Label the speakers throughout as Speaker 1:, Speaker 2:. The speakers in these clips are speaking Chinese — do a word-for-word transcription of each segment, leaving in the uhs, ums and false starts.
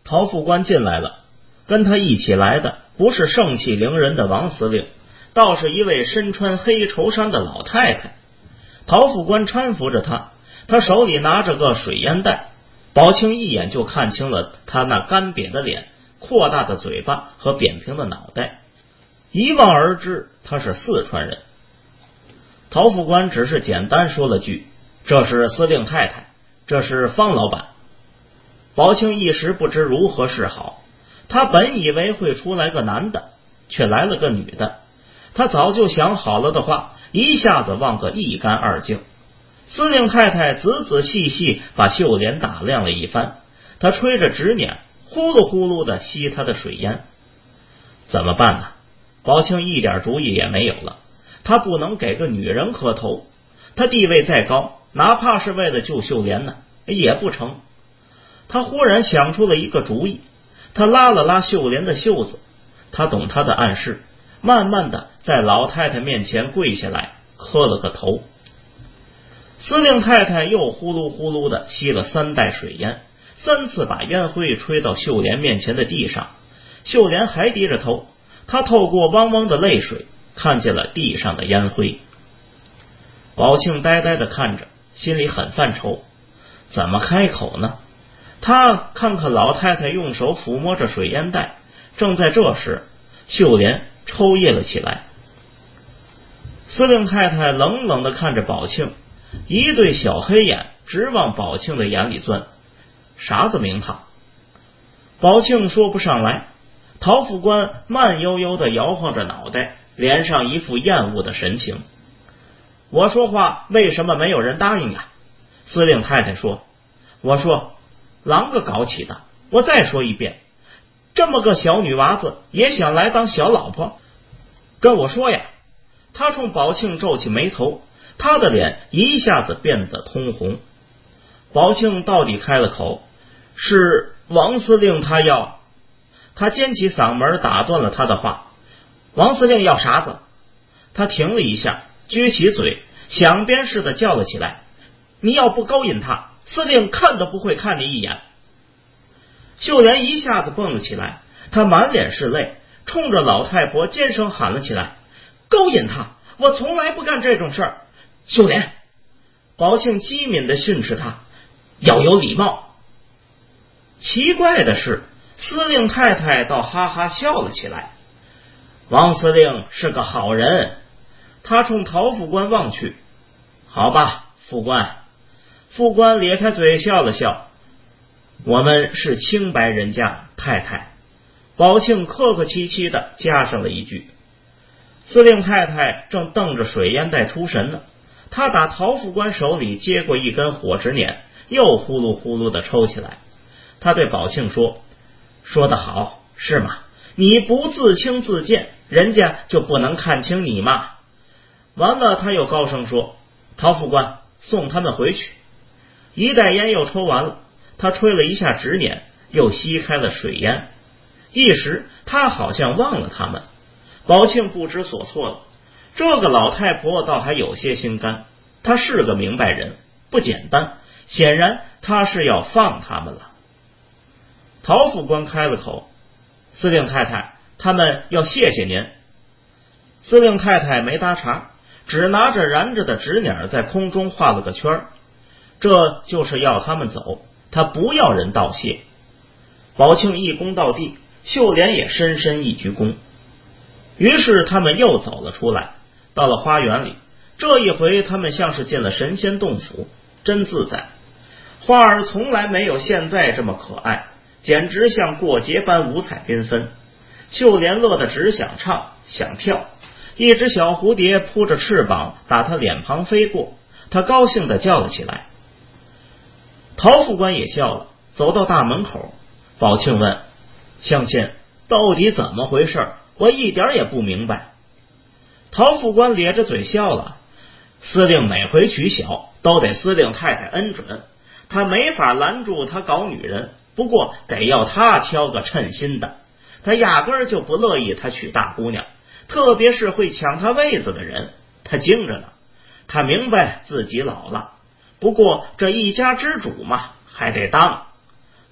Speaker 1: 陶副官进来了，跟他一起来的不是盛气凌人的王司令，倒是一位身穿黑绸衫的老太太。陶副官搀扶着他，他手里拿着个水烟袋，宝庆一眼就看清了他那干瘪的脸、扩大的嘴巴和扁平的脑袋，一望而知他是四川人。陶副官只是简单说了句：“这是司令太太，这是方老板。”宝庆一时不知如何是好，他本以为会出来个男的，却来了个女的。他早就想好了的话，一下子忘个一干二净。司令太太仔仔细细把秀莲打量了一番，他吹着直捻，呼噜呼噜的吸他的水烟。怎么办呢？宝庆一点主意也没有了。他不能给个女人磕头，他地位再高，哪怕是为了救秀莲呢，也不成。他忽然想出了一个主意，他拉了拉秀莲的袖子，他懂他的暗示，慢慢的在老太太面前跪下来，磕了个头。司令太太又呼噜呼噜的吸了三袋水烟，三次把烟灰吹到秀莲面前的地上。秀莲还低着头，她透过汪汪的泪水看见了地上的烟灰。宝庆呆呆的看着，心里很犯愁，怎么开口呢？他看看老太太用手抚摸着水烟袋，正在这时，秀莲抽噎了起来。司令太太冷冷的看着宝庆，一对小黑眼直往宝庆的眼里钻。啥子名堂？宝庆说不上来。陶副官慢悠悠的摇晃着脑袋，脸上一副厌恶的神情。我说话为什么没有人答应呀？司令太太说。我说，啷个搞起的？我再说一遍，这么个小女娃子也想来当小老婆？跟我说呀！他冲宝庆皱起眉头，他的脸一下子变得通红。宝庆到底开了口，是王司令他要。他尖起嗓门打断了他的话。王司令要啥子？他停了一下，撅起嘴，响鞭似的叫了起来。你要不勾引他，司令看都不会看你一眼。秀莲一下子蹦了起来，她满脸是泪，冲着老太婆尖声喊了起来。勾引他？我从来不干这种事儿。秀莲！宝庆机敏地训斥他，要有礼貌。奇怪的是，司令太太倒哈哈笑了起来。王司令是个好人。他冲陶副官望去。好吧，副官。副官咧开嘴笑了笑。我们是清白人家，太太。宝庆客客气气的加上了一句。司令太太正瞪着水烟袋出神呢，他打陶副官手里接过一根火纸捻，又呼噜呼噜的抽起来。他对宝庆说，说得好，是吗？你不自轻自贱，人家就不能看清你吗？完了，他又高声说，陶副官，送他们回去。一袋烟又抽完了，他吹了一下纸捻，又吸开了水烟。一时他好像忘了他们。宝庆不知所措了，这个老太婆倒还有些心肝，她是个明白人，不简单，显然她是要放他们了。陶副官开了口，司令太太，他们要谢谢您。司令太太没搭茬，只拿着燃着的纸捻在空中画了个圈，这就是要他们走，他不要人道谢。宝庆一躬到地，秀莲也深深一鞠躬。于是他们又走了出来，到了花园里。这一回他们像是进了神仙洞府，真自在。花儿从来没有现在这么可爱，简直像过节般五彩缤纷。秀莲乐得只想唱想跳，一只小蝴蝶扑着翅膀打他脸庞飞过，他高兴地叫了起来。陶副官也笑了，走到大门口。宝庆问，乡亲，到底怎么回事？我一点也不明白。陶副官咧着嘴笑了，司令每回娶小都得司令太太恩准，他没法拦住他搞女人，不过得要他挑个称心的。他压根儿就不乐意他娶大姑娘，特别是会抢他位子的人，他精着呢。他明白自己老了，不过这一家之主嘛，还得当。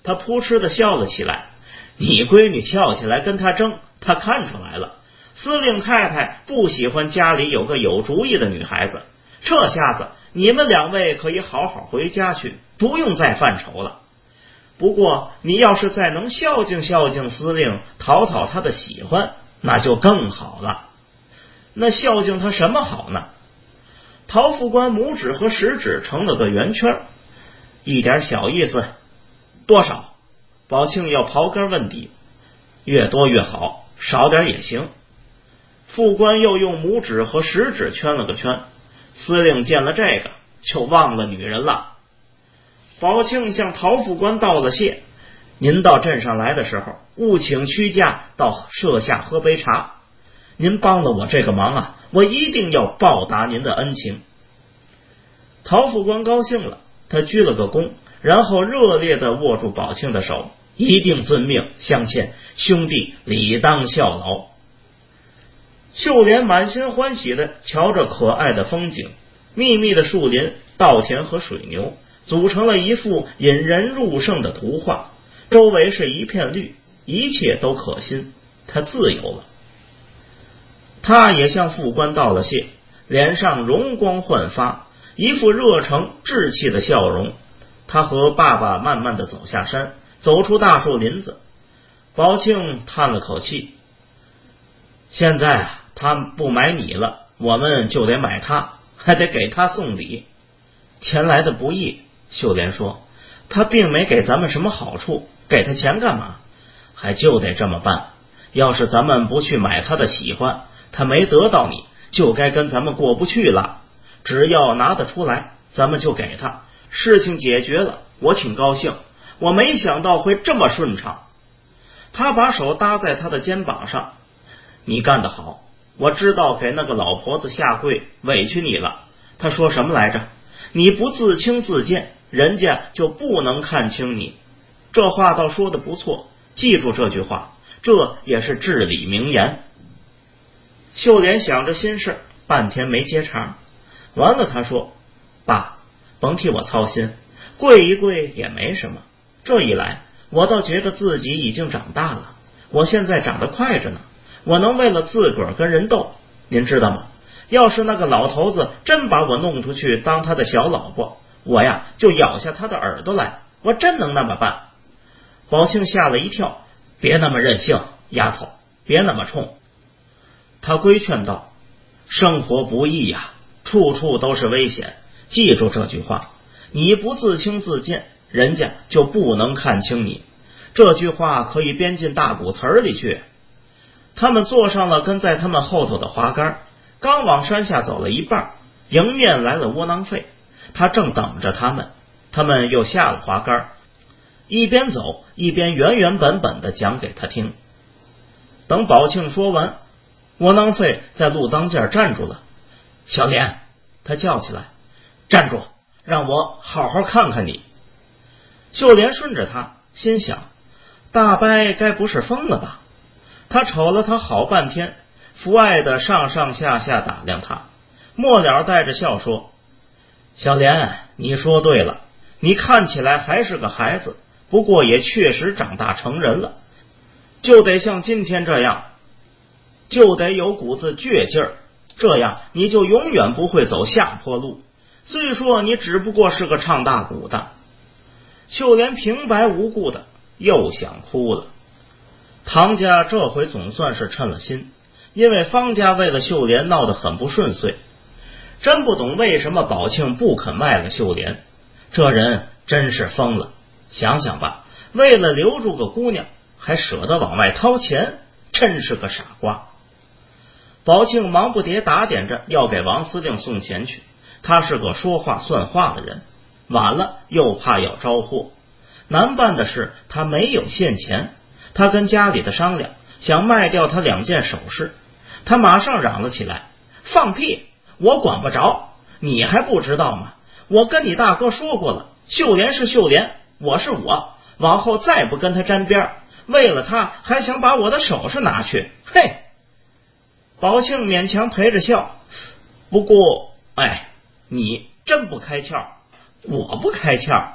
Speaker 1: 他扑哧的笑了起来。你闺女跳起来跟他争，他看出来了。司令太太不喜欢家里有个有主意的女孩子，这下子你们两位可以好好回家去，不用再犯愁了。不过你要是再能孝敬孝敬司令，讨讨他的喜欢，那就更好了。那孝敬他什么好呢？陶副官拇指和食指成了个圆圈，一点小意思。多少？宝庆要刨根问底。越多越好，少点也行。副官又用拇指和食指圈了个圈。司令见了这个就忘了女人了。宝庆向陶副官道了谢，您到镇上来的时候，务请屈驾到舍下喝杯茶。您帮了我这个忙啊，我一定要报答您的恩情。陶副官高兴了，他鞠了个躬，然后热烈地握住宝庆的手，一定遵命，相欠，兄弟理当效劳。秀莲满心欢喜地瞧着可爱的风景，密密的树林、稻田和水牛组成了一幅引人入胜的图画，周围是一片绿，一切都可心，他自由了。他也向副官道了谢，脸上容光焕发，一副热诚稚气的笑容。他和爸爸慢慢地走下山，走出大树林子。宝庆叹了口气，现在啊，他不买你了，我们就得买他，还得给他送礼。钱来的不易，秀莲说，他并没给咱们什么好处，给他钱干嘛？还就得这么办。要是咱们不去买他的喜欢，他没得到你，就该跟咱们过不去了。只要拿得出来，咱们就给他。事情解决了，我挺高兴，我没想到会这么顺畅。他把手搭在他的肩膀上，你干得好，我知道给那个老婆子下跪委屈你了。他说什么来着？你不自轻自贱，人家就不能看清你。这话倒说得不错，记住这句话，这也是至理名言。秀莲想着心事，半天没接茬。完了，他说，爸，甭替我操心，跪一跪也没什么。这一来，我倒觉得自己已经长大了，我现在长得快着呢，我能为了自个儿跟人斗。您知道吗？要是那个老头子真把我弄出去当他的小老婆，我呀就咬下他的耳朵来，我真能那么办。宝庆吓了一跳，别那么任性，丫头，别那么冲。他规劝道，生活不易呀，处处都是危险，记住这句话，你不自轻自贱，人家就不能看清你。这句话可以编进大鼓词里去。他们坐上了跟在他们后头的滑竿，刚往山下走了一半，迎面来了窝囊废，他正等着他们。他们又下了滑竿，一边走一边原原本本的讲给他听。等宝庆说完，窝囊废在路当间站住了。小莲，他叫起来，站住，让我好好看看你。秀莲顺着他，心想，大伯该不是疯了吧？他瞅了他好半天，父爱的上上下下打量他，末了带着笑说，小莲，你说对了，你看起来还是个孩子，不过也确实长大成人了，就得像今天这样，就得有股子倔劲儿，这样你就永远不会走下坡路。虽说你只不过是个唱大鼓的。秀莲平白无故的又想哭了。唐家这回总算是趁了心，因为方家为了秀莲闹得很不顺遂。真不懂为什么宝庆不肯卖了秀莲，这人真是疯了。想想吧，为了留住个姑娘还舍得往外掏钱，真是个傻瓜。宝庆忙不迭打点着要给王司令送钱去，他是个说话算话的人，晚了又怕要招祸。难办的是他没有现钱，他跟家里的商量，想卖掉他两件首饰。他马上嚷了起来，放屁，我管不着，你还不知道吗？我跟你大哥说过了，秀莲是秀莲，我是我，往后再不跟他沾边，为了他还想把我的首饰拿去，嘿！宝庆勉强陪着笑，不过哎，你真不开窍。我不开窍，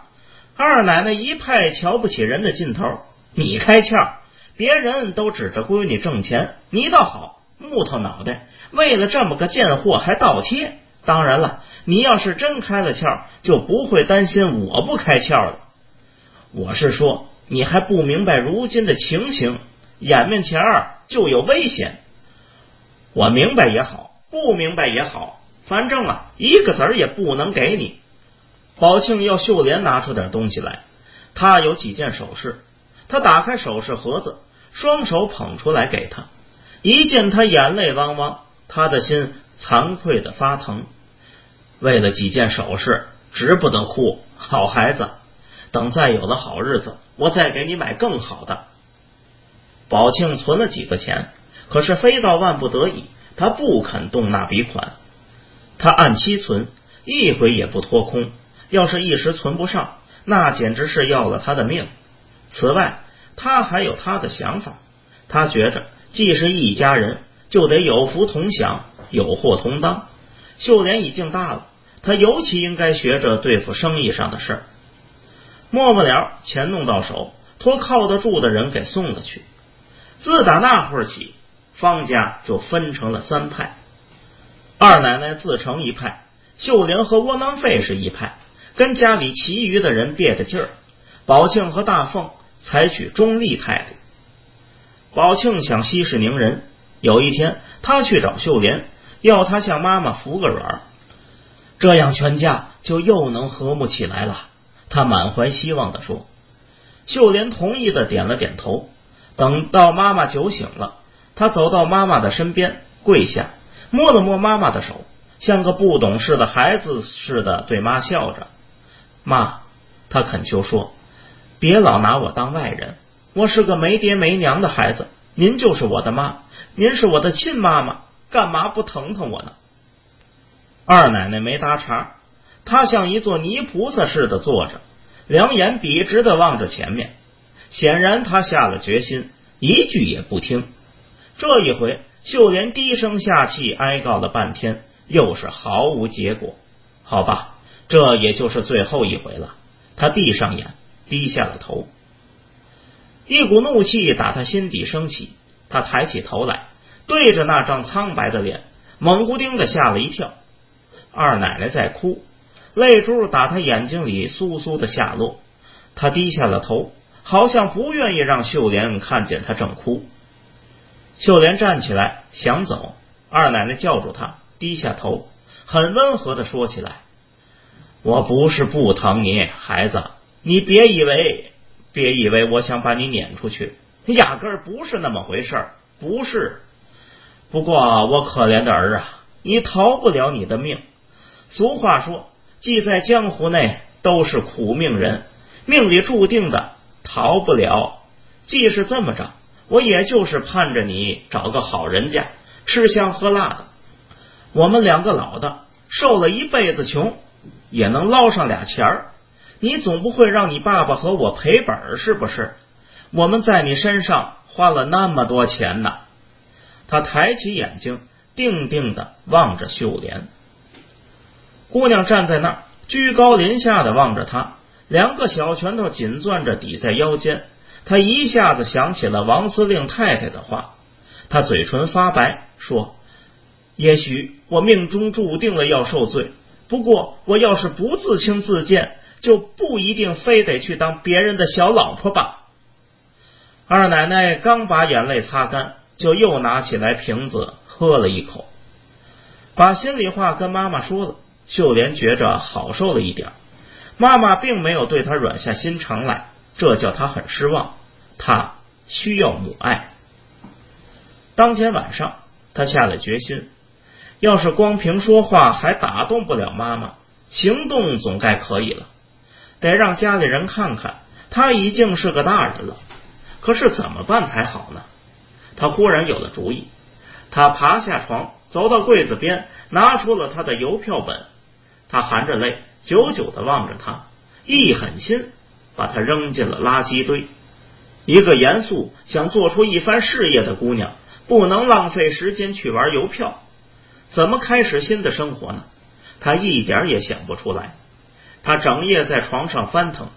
Speaker 1: 二奶奶一派瞧不起人的劲头，你开窍，别人都指着闺女挣钱，你倒好，木头脑袋，为了这么个贱货还倒贴。当然了，你要是真开了窍，就不会担心我不开窍了。我是说，你还不明白如今的情形，眼面前儿就有危险。我明白也好，不明白也好，反正啊，一个子儿也不能给你。宝庆要秀莲拿出点东西来，他有几件首饰，他打开首饰盒子，双手捧出来给他。一见他眼泪汪汪，他的心惭愧的发疼。为了几件首饰，值不得哭，好孩子，等再有了好日子，我再给你买更好的。宝庆存了几个钱，可是非到万不得已，他不肯动那笔款。他按期存，一回也不脱空，要是一时存不上，那简直是要了他的命。此外，他还有他的想法，他觉着既是一家人，就得有福同享，有祸同当。秀莲已经大了，他尤其应该学着对付生意上的事儿。末不了，钱弄到手，托靠得住的人给送了去。自打那会儿起，方家就分成了三派。二奶奶自成一派，秀莲和窝囊废是一派，跟家里其余的人别着劲儿。宝庆和大凤采取中立态度。宝庆想息事宁人，有一天他去找秀莲，要他向妈妈服个软，这样全家就又能和睦起来了。他满怀希望地说。秀莲同意的点了点头。等到妈妈酒醒了，他走到妈妈的身边，跪下摸了摸妈妈的手，像个不懂事的孩子似的对妈笑着。妈，他恳求说，别老拿我当外人，我是个没爹没娘的孩子，您就是我的妈，您是我的亲妈妈，干嘛不疼疼我呢？二奶奶没搭茬，她像一座泥菩萨似的坐着，两眼笔直的望着前面，显然她下了决心，一句也不听。这一回秀莲低声下气哀告了半天，又是毫无结果。好吧，这也就是最后一回了。她闭上眼，低下了头。一股怒气打他心底升起，他抬起头来，对着那张苍白的脸，猛咕丁的吓了一跳。二奶奶在哭，泪珠打他眼睛里簌簌的下落。他低下了头，好像不愿意让秀莲看见他正哭。秀莲站起来想走，二奶奶叫住他，低下头，很温和的说起来，我不是不疼你，孩子，你别以为别以为我想把你撵出去，压根儿不是那么回事儿，不是。不过我可怜的儿啊，你逃不了你的命。俗话说，既在江湖内都是苦命人，命里注定的逃不了。既是这么着，我也就是盼着你找个好人家，吃香喝辣的。我们两个老的受了一辈子穷，也能捞上俩钱儿。你总不会让你爸爸和我赔本是不是？我们在你身上花了那么多钱呢。他抬起眼睛，定定地望着秀莲。姑娘站在那儿，居高临下地望着他，两个小拳头紧攥着抵在腰间。他一下子想起了王司令太太的话，他嘴唇发白，说，也许我命中注定了要受罪，不过我要是不自轻自贱，就不一定非得去当别人的小老婆吧。二奶奶刚把眼泪擦干，就又拿起来瓶子喝了一口，把心里话跟妈妈说了。秀莲觉着好受了一点，妈妈并没有对她软下心肠来，这叫她很失望。她需要母爱。当天晚上，她下了决心，要是光凭说话还打动不了妈妈，行动总该可以了。得让家里人看看她已经是个大人了。可是怎么办才好呢？她忽然有了主意。她爬下床，走到柜子边，拿出了她的邮票本。她含着泪，久久地望着他，一狠心把他扔进了垃圾堆。一个严肃想做出一番事业的姑娘，不能浪费时间去玩邮票。怎么开始新的生活呢？她一点也想不出来。她整夜在床上翻腾，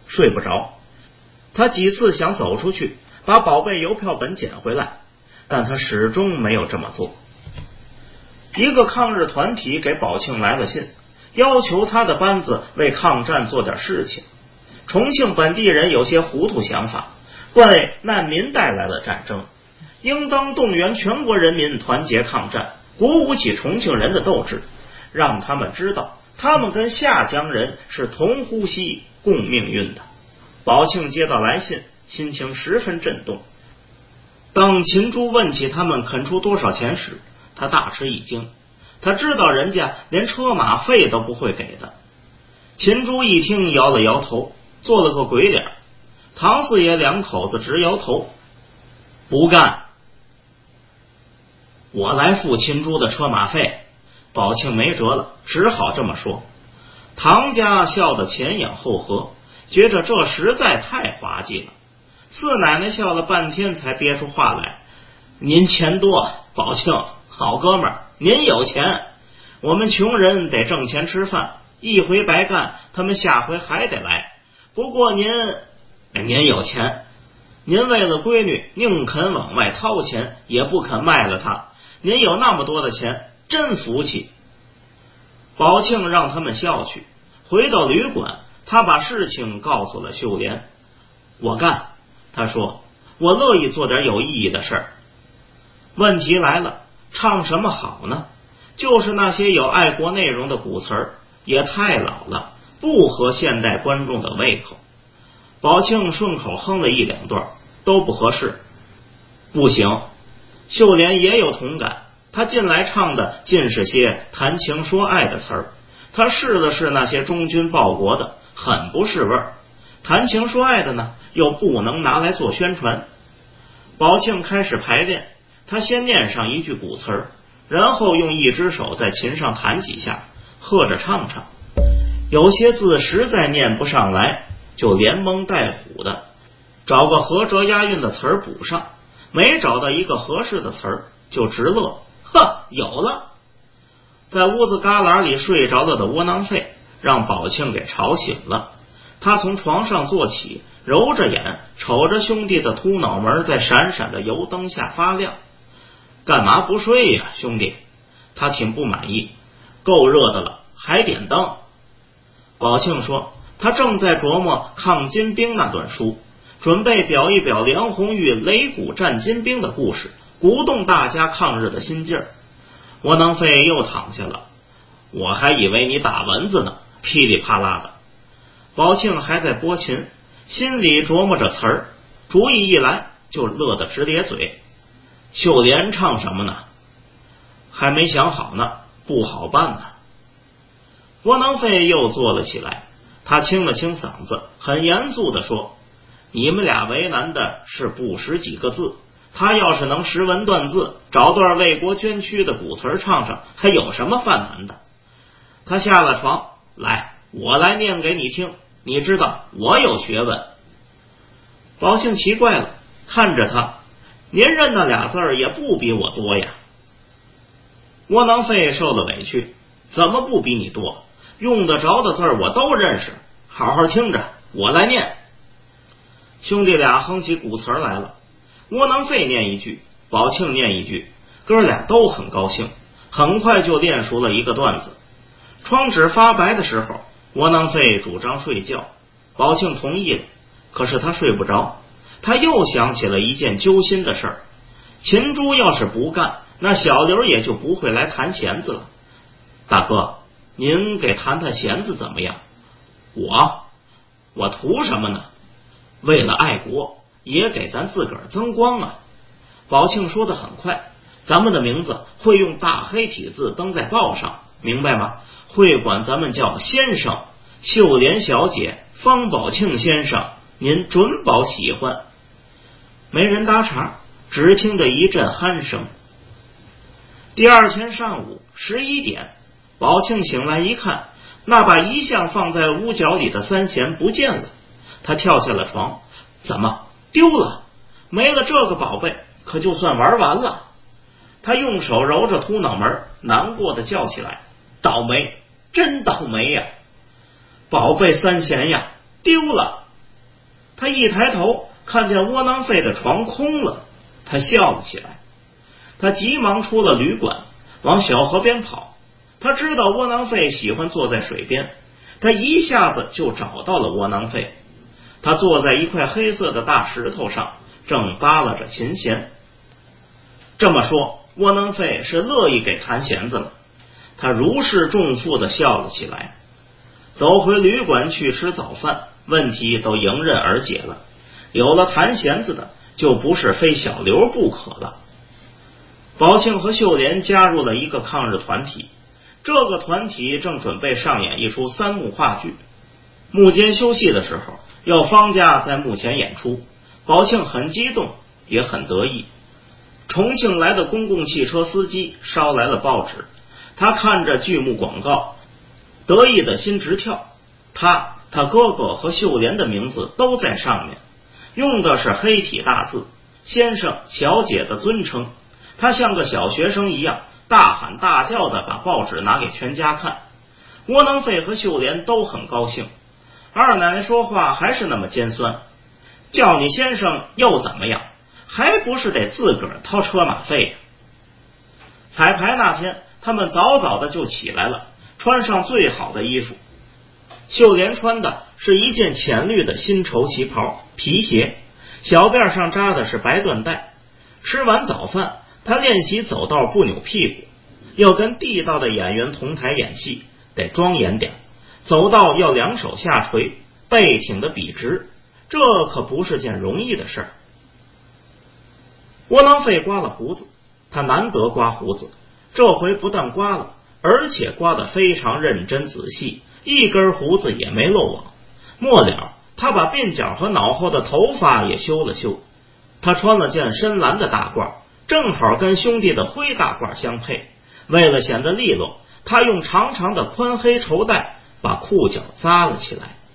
Speaker 1: 睡不着。他几次想走出去把宝贝邮票本捡回来，但他始终没有这么做。一个抗日团体给宝庆来了信，要求他的班子为抗战做点事情。重庆本地人有些糊涂想法，为难民带来了战争，应当动员全国人民团结抗战，鼓舞起重庆人的斗志，让他们知道他们跟下江人是同呼吸共命运的。宝庆接到来信，心情十分震动。当秦珠问起他们肯出多少钱时，他大吃一惊，他知道人家连车马费都不会给的。秦珠一听摇了摇头，做了个鬼脸。唐四爷两口子直摇头，不干，我来付秦珠的车马费。宝庆没辙了，只好这么说。唐家笑得前仰后合，觉着这实在太滑稽了。四奶奶笑了半天才憋出话来，您钱多，宝庆好哥们儿，您有钱，我们穷人得挣钱吃饭，一回白干，他们下回还得来。不过您您有钱，您为了闺女宁肯往外掏钱，也不肯卖了她，您有那么多的钱，真服气。宝庆让他们笑去，回到旅馆，他把事情告诉了秀莲。我干，他说，我乐意做点有意义的事儿。问题来了，唱什么好呢？就是那些有爱国内容的古词儿，也太老了，不合现代观众的胃口。宝庆顺口哼了一两段，都不合适。不行，秀莲也有同感，他近来唱的尽是些谈情说爱的词儿，他试了试那些忠君报国的，很不是味儿。谈情说爱的呢，又不能拿来做宣传。宝庆开始排练，他先念上一句古词儿，然后用一只手在琴上弹几下，和着唱唱。有些字实在念不上来，就连蒙带唬的找个合辙押韵的词儿补上，没找到一个合适的词儿就直乐，呵，有了。在屋子旮旯里睡着了的窝囊废让宝庆给吵醒了，他从床上坐起，揉着眼瞅着兄弟的秃脑门在闪闪的油灯下发亮。干嘛不睡呀，兄弟？他挺不满意，够热的了还点灯。宝庆说他正在琢磨抗金兵那段书，准备表一表梁红玉擂鼓战金兵的故事，鼓动大家抗日的心劲儿。窝囊废又躺下了，我还以为你打蚊子呢，噼里啪啦的。宝庆还在拨琴，心里琢磨着词儿，主意一来就乐得直咧嘴。秀莲唱什么呢？还没想好呢，不好办呢。窝囊废又坐了起来，他清了清嗓子，很严肃地说，你们俩为难的是不识几个字，他要是能识文断字，找段为国捐躯的古词唱上，还有什么犯难的？他下了床，来，我来念给你听，你知道我有学问。宝庆奇怪了，看着他，您认那俩字儿也不比我多呀。窝囊废受了委屈，怎么不比你多？用得着的字儿我都认识，好好听着，我来念。兄弟俩哼起古词来了，窝囊废念一句，宝庆念一句，哥俩都很高兴，很快就练熟了一个段子。窗纸发白的时候，窝囊废主张睡觉，宝庆同意了，可是他睡不着，他又想起了一件揪心的事儿。秦珠要是不干，那小刘也就不会来弹弦子了。大哥，您给弹弹弦子怎么样？我我图什么呢？为了爱国，也给咱自个儿增光啊。宝庆说得很快，咱们的名字会用大黑体字登在报上，明白吗？会管咱们叫先生，秀莲小姐，方宝庆先生，您准保喜欢。没人搭茬，只听着一阵鼾声。第二天上午十一点，宝庆醒来一看，那把一向放在屋角里的三弦不见了。他跳下了床，怎么丢了？没了这个宝贝，可就算玩完了。他用手揉着秃脑门，难过的叫起来，倒霉，真倒霉呀！宝贝三弦呀，丢了！ 他一抬头看见窝囊废的床空了，他笑了起来。他急忙出了旅馆，往小河边跑。他知道窝囊废喜欢坐在水边，他一下子就找到了窝囊废。他坐在一块黑色的大石头上，正扒拉着琴弦。这么说，窝囊废是乐意给弹弦子了。他如释重负地笑了起来，走回旅馆去吃早饭，问题都迎刃而解了。有了弹弦子的，就不是非小刘不可了。宝庆和秀莲加入了一个抗日团体，这个团体正准备上演一出三幕话剧。幕间休息的时候，要方家在幕前演出，宝庆很激动，也很得意。重庆来的公共汽车司机捎来了报纸，他看着剧目广告，得意的心直跳。他、他哥哥和秀莲的名字都在上面，用的是黑体大字，先生、小姐的尊称。他像个小学生一样，大喊大叫的把报纸拿给全家看。窝囊废和秀莲都很高兴。二奶奶说话还是那么尖酸，叫你先生又怎么样，还不是得自个儿掏车马费呀。彩排那天，他们早早的就起来了，穿上最好的衣服。秀莲穿的是一件浅绿的新绸旗袍，皮鞋，小辫上扎的是白缎带。吃完早饭，他练习走道不扭屁股，要跟地道的演员同台演戏，得庄严点，走道要两手下垂，背挺得笔直，这可不是件容易的事儿。窝囊废刮了胡子，他难得刮胡子，这回不但刮了，而且刮得非常认真仔细，一根胡子也没漏网。末了，他把鬓角和脑后的头发也修了修。他穿了件深蓝的大褂，正好跟兄弟的灰大褂相配。为了显得利落，他用长长的宽黑绸带把裤脚扎了起来。